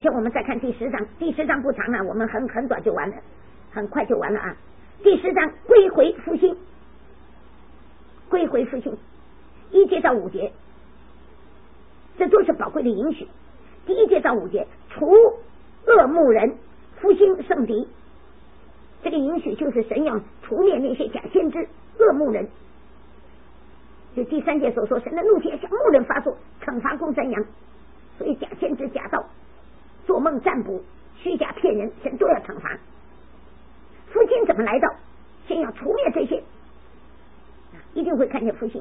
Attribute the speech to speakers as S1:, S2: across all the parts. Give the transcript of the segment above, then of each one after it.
S1: 像我们再看第10章，第10章不长啊，我们很短就完了，很快就完了啊。第10章归回复兴，归回复兴，1节到5节，这都是宝贵的应许。第1节到5节，除恶牧人，复兴圣敌。这个应许就是神要除灭那些假先知、恶牧人。就第3节所说，神的怒气向牧人发作，惩罚公山羊。所以假先知、假道、做梦占卜、虚假骗人，神都要惩罚。复兴怎么来到？先要除灭这些，一定会看见复兴。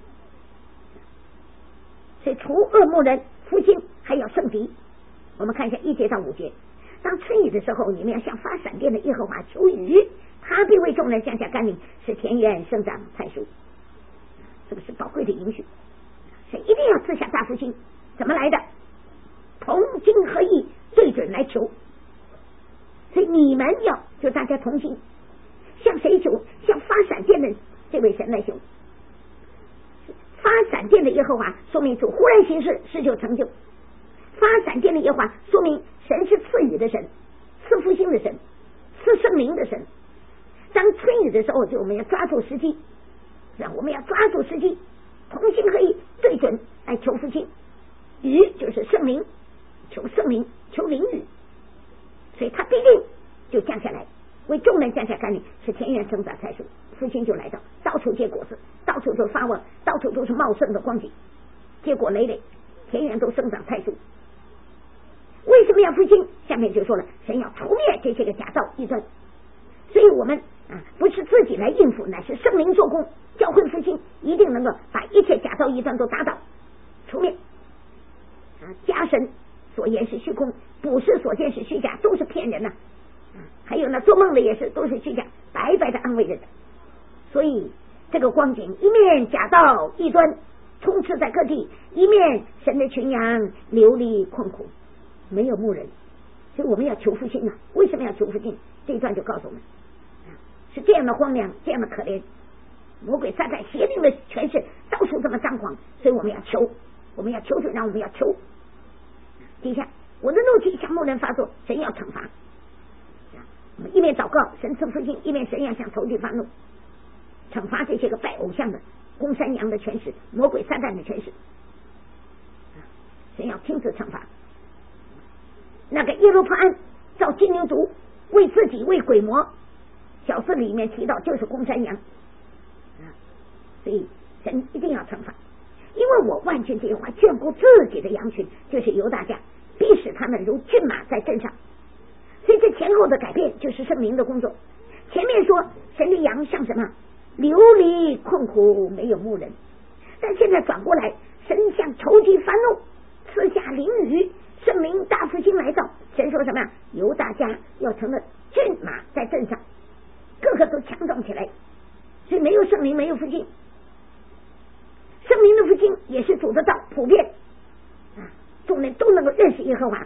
S1: 所以除恶牧人，复兴还要圣敌。我们看一下1节到5节。当春雨的时候，你们要向发闪电的耶和华求雨，他必为众人降下甘霖，使田园生长菜蔬。这个是宝贵的应许，所以一定要赐下大复兴。怎么来的？同心合意，对准来求。所以你们要就大家同心，向谁求？向发闪电的这位神来求。发闪电的耶和华，说明主忽然行事，事就成就。发闪电的耶和华，说明神是赐予的神，赐复兴的神，赐圣灵的神。当春雨的时候，就我们要抓住时机，我们要抓住时机，同心合意，对准来求复兴。雨就是圣灵，求圣灵，求灵雨，所以他必定就降下来，为众人降下甘霖，使田园生长菜蔬，复兴就来到，到处结果子，到处就发旺，到处都是茂盛的光景，结果累累，田园都生长菜蔬。为什么要复兴？下面就说了，神要除灭这些个假道异端，所以我们不是自己来应付，乃是圣灵做工，教会复兴一定能够把一切假道异端都打倒除灭。家神所言是虚空，卜士所见是虚假，都是骗人还有呢，做梦的也是都是虚假，白白的安慰人的。所以这个光景，一面假道异端充斥在各地，一面神的群羊流离困苦，没有牧人。所以我们要求复兴为什么要求复兴？这一段就告诉我们，是这样的荒凉，这样的可怜，魔鬼撒旦邪灵的权势到处这么张狂，所以我们要求，我们要求主，让我们要求。底下我的怒气向牧人发作，神要惩罚。我们一面祷告神赐复兴，一面神要向仇敌发怒，惩罚这些个拜偶像的、公山羊的权势、魔鬼撒旦的权势。神要亲自惩罚。那个耶路伯安造金牛犊，为自己为鬼魔，小四里面提到就是公山羊所以神一定要惩罚。因为我万军这些话眷顾自己的羊群，就是犹大家，必使他们如骏马在阵上。所以这前后的改变就是圣灵的工作。前面说神的羊像什么？流离困苦，没有牧人。但现在转过来，神向仇敌发怒，赐下灵雨，圣灵大复兴来到。神说什么？犹大家要成了骏马在阵上，个个都强壮起来。所以没有圣灵，没有复兴。圣灵的复兴也是主的道，普遍众人都能够认识耶和华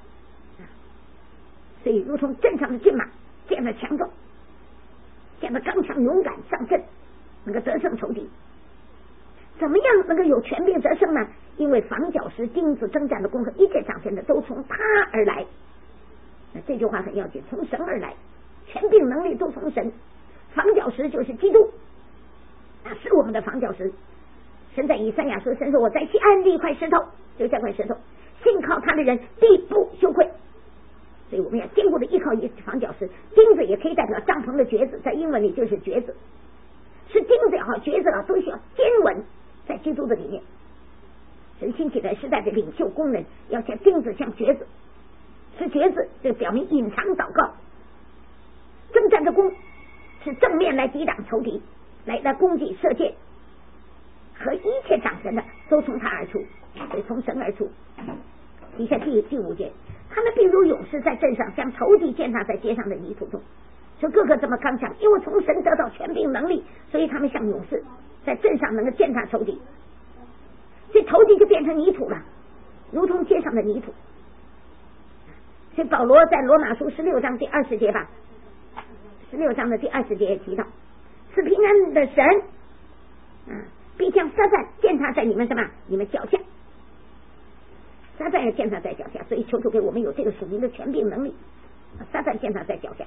S1: 所以如同阵上的骏马，这样的强壮，这样的刚强勇敢上阵，能够得胜仇敌。怎么样能够有权柄得胜呢？因为防角石、钉子征战的功课，一切掌权的都从他而来。那这句话很要紧，从神而来，权柄能力都从神。防角石就是基督是我们的防角石。神在以赛亚书，神说我在西安立一块石头，就这块石头，信靠他的人必不羞愧。所以我们要坚固的依靠一防角石。钉子也可以代表帐篷的橛子，在英文里就是橛子，是钉子也好，橛子都需要坚稳在基督的里面。神兴起来时代的领袖工人要像钉子像橛子，是橛子就表明隐藏祷告。征战的弓是正面来抵挡仇敌，来攻击射箭，和一切掌权的都从他而出，所以从神而出。底下第5节，他们必如勇士在阵上，将仇敌践踏在街上的泥土中。就个个这么刚强，因为从神得到权柄能力，所以他们像勇士在阵上能够践踏仇敌，所以仇敌就变成泥土了，如同街上的泥土。所以保罗在罗马书16章第20节吧，16章的第20节也提到，是平安的神必将撒旦践踏在你们什么？你们脚下。 撒旦要践踏在脚下，所以求主给我们有这个属灵的权柄能力。撒旦践踏在脚下，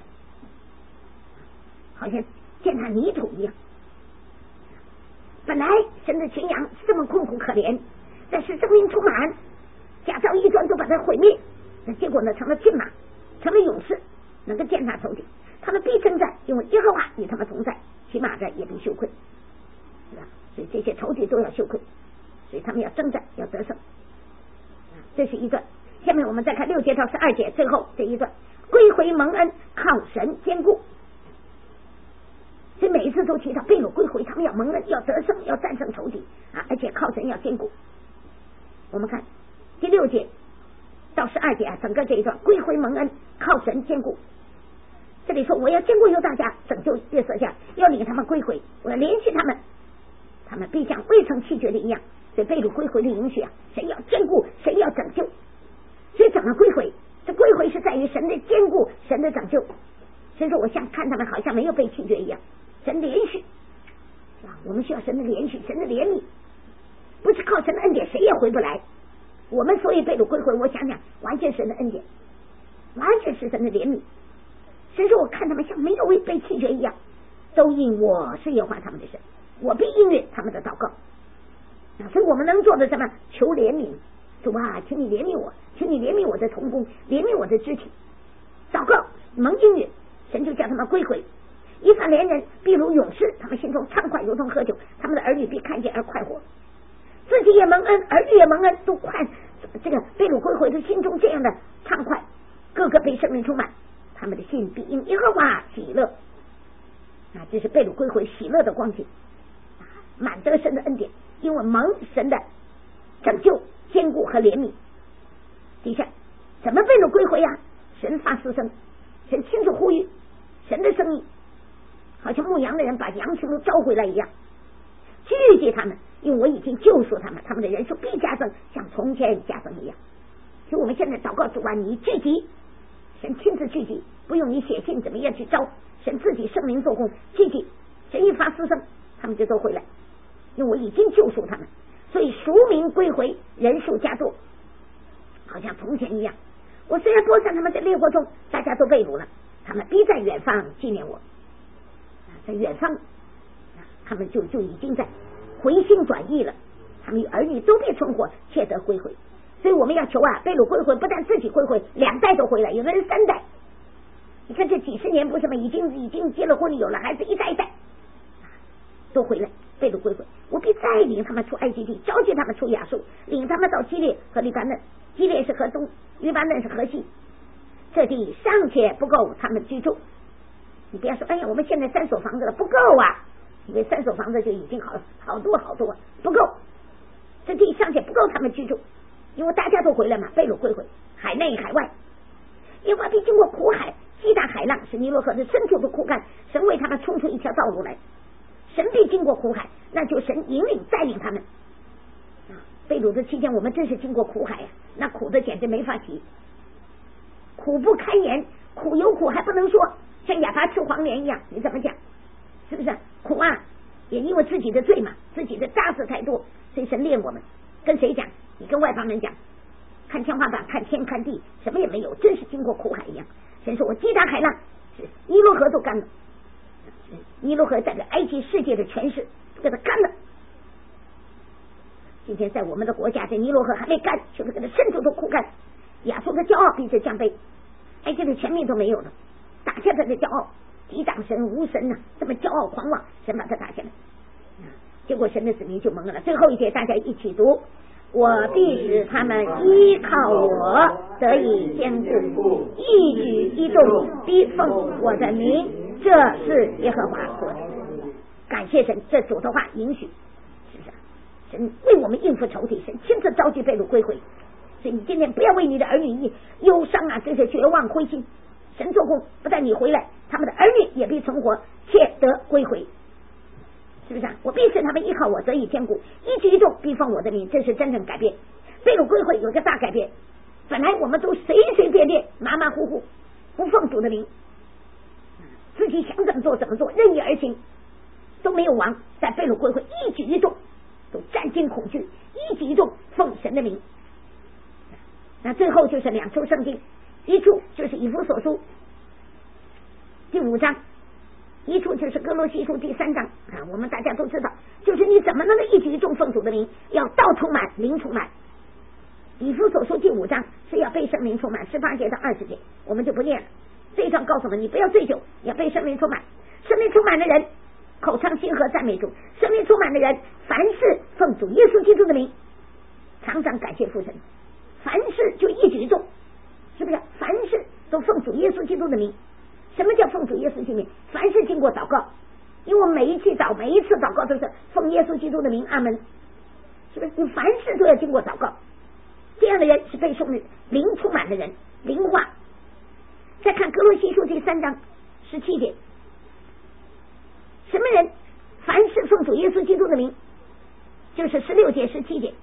S1: 好像践踏泥土一样。本来神的群羊是这么困苦可怜，但是生命充满，假造异端都把它毁灭，那结果呢，成了骏马，成了勇士，能够践踏仇敌。他们必征战，因为耶和华与他们同在，骑马的也必羞愧，是吧？所以这些仇敌都要羞愧，所以他们要征战，要得胜。这是一段。下面我们再看6节到12节，最后这一段，归回蒙恩，靠神坚固。所以每一次都提到被掳归回，他们要蒙恩，要得胜，要战胜仇敌啊，而且靠神要坚固。我们看第6节到12节啊，整个这一段归回蒙恩，靠神坚固。这里说我要坚固犹大家，拯救约瑟家，要领他们归回，我要连续他们，他们必像未曾弃绝的一样。所以被掳归回的允许啊，神要坚固，神要拯救。所以怎么归回？这归回是在于神的坚固，神的拯救。所以说我像看他们好像没有被弃绝一样，神连续是吧？我们需要神的连续，神的怜悯，不是靠神的恩典谁也回不来。我们所以被掳归回，我想想完全是神的恩典，完全是神的怜悯。所以说我看他们像没有被弃绝一样，都因我是耶和华他们的神，我必应允他们的祷告。所以我们能做的什么？求怜悯，主啊，请你怜悯我，请你怜悯我的同工，怜悯我的肢体。祷告蒙应允，神就叫他们归回。以法莲人必如勇士，他们心中畅快如同喝酒，他们的儿女必看见而快活。自己也蒙恩，儿女也蒙恩，都快这个被掳归回的心中这样的畅快，个个被生命充满，他们的心必因耶和华喜乐啊！这是被掳归回喜乐的光景，满得神的恩典。因为蒙神的拯救、坚固和怜悯。底下怎么被掳归回呀？神发嘶声，神亲自呼吁，神的声音好像牧羊的人把羊群都招回来一样，聚集他们，因为我已经救赎他们，他们的人数必加增，像从前加增一样。所以我们现在祷告主啊，你聚集，神亲自聚集，不用你写信怎么样去招，神自己圣灵做工聚集，神一发嘶声，他们就都回来。因为我已经救赎他们，所以赎民归回，人数加多，好像从前一样。我虽然播散他们在列国中，大家都被掳了，他们必在远方纪念我。在远方，他们就已经在回心转意了，他们儿女都必存活，切得归回。所以我们要求啊，被掳归回，不但自己归回，2代都回来，有的人3代。你看这几十年不是吗？已经结了婚，有了孩子，一代一代都回来。被掳归回，我必再领他们出埃及地，召集他们出亚述，领他们到基列和黎巴嫩。基列是河东，黎巴嫩是河西，这地尚且不够他们居住。你不要说，哎呀，我们现在3所房子了，不够啊！因为3所房子就已经好多，不够。这地尚且不够他们居住，因为大家都回来嘛，被掳归回，海内海外。耶和华必经过苦海，击打海浪，使尼罗河的深处都枯干，神为他们冲出一条道路来。神必经过苦海，那就神引领带领他们啊。被掳的期间，我们真是经过苦海呀，那苦的简直没法提，苦不堪言，苦有苦还不能说，像哑巴吃黄连一样，你怎么讲？是不是苦啊？也因为自己的罪嘛，自己的渣子太多，所以神练我们。跟谁讲？你跟外邦人讲，看天花板，看天看地，什么也没有，真是经过苦海一样。神说我击打海浪，是尼罗河都干了。尼罗河代表埃及世界的权势，给它干了。今天在我们的国家，这尼罗河还没干，就是给它深处都枯干。亚述的骄傲必是降卑，埃及的权柄都没有了，打下他的骄傲，抵挡神无神呐，这么骄傲狂妄，神把他打下来。结果神的子民就蒙了。最后一节大家一起读，我必使他们依靠我得以坚固，一举一动必奉我的名，这是耶和华说的。感谢神，这主的话允许，是不是？神为我们应付仇敌，神亲自召集被掳归回。所以你今天不要为你的儿女忧伤啊，这些绝望灰心。神做工，不但你回来，他们的儿女也必存活，且得归回。是不是？我必使他们依靠我得以坚固，一举一动必奉我的名，这是真正改变。被掳归回有一个大改变，本来我们都随随便便马马虎虎，不奉主的名，自己想怎么做怎么做，任意而行，都没有王。在被掳归回，一举一动都战惊恐惧，一举一动奉神的名。 那最后就是2处圣经，一处就是以弗所书第5章，一处就是哥罗西书第3章啊。我们大家都知道，就是你怎么能够一举一动奉主的名，要道充满，灵充满。以弗所书第5章是要被圣灵充满，18节到20节我们就不念了。这一章告诉我们，你不要醉酒，要被圣灵充满。圣灵充满的人口唱心和赞美主，圣灵充满的人凡事奉主耶稣基督的名常常感谢父神，凡事就一举一动，是不是？凡事都奉主耶稣基督的名。什么叫奉主耶稣基督的名？凡事经过祷告，因为我每一次祷告都是奉耶稣基督的名，阿门，是不是？你凡事都要经过祷告，这样的人是被圣灵充满的人，灵化。再看哥罗西书第3章17节，什么人凡是奉主耶稣基督的名，就是16节17节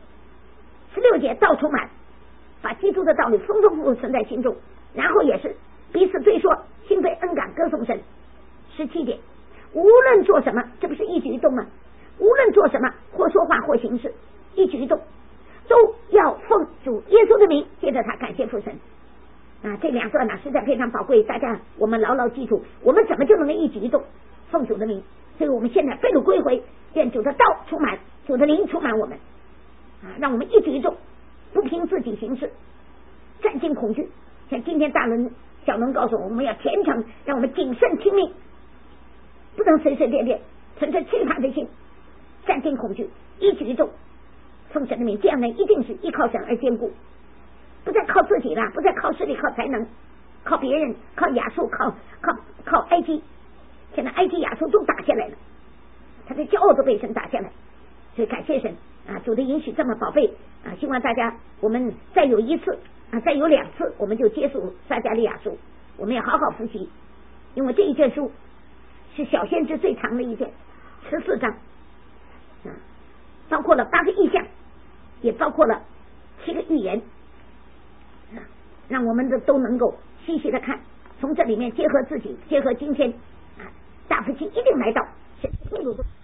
S1: ，16节道充满，把基督的道理丰丰富富存在心中，然后也是彼此对说，心被恩感歌颂神。17节，无论做什么，这不是一举一动吗？无论做什么，或说话或行事，一举一动都要奉主耶稣的名，接着他感谢父神啊。这2段呢实在非常宝贵，大家我们牢牢记住，我们怎么就能够一举一动奉主的名？所以我们现在背了归回，愿主的道充满，主的灵充满我们啊，让我们一举一动不凭自己行事，战惊恐惧。像今天大伦小伦告诉我们要虔诚，让我们谨慎听命，不能随随便便存着惧怕的心，战惊恐惧，一举一动奉神的名。这样呢一定是依靠神而坚固，不再靠自己了，不再靠势力靠才能，靠别人，靠亚述，靠埃及。现在埃及亚述都打下来了，他的骄傲都被神打下来，所以感谢神啊，主的允许这么宝贝啊。希望大家我们再有1次啊，再有2次我们就结束撒迦利亚书，我们要好好复习，因为这一卷书是小先知最长的一卷，14章啊，包括了8个异象，也包括了7个预言啊，让我们都能够细细的看，从这里面结合自己，结合今天啊，大复兴一定来到，是路都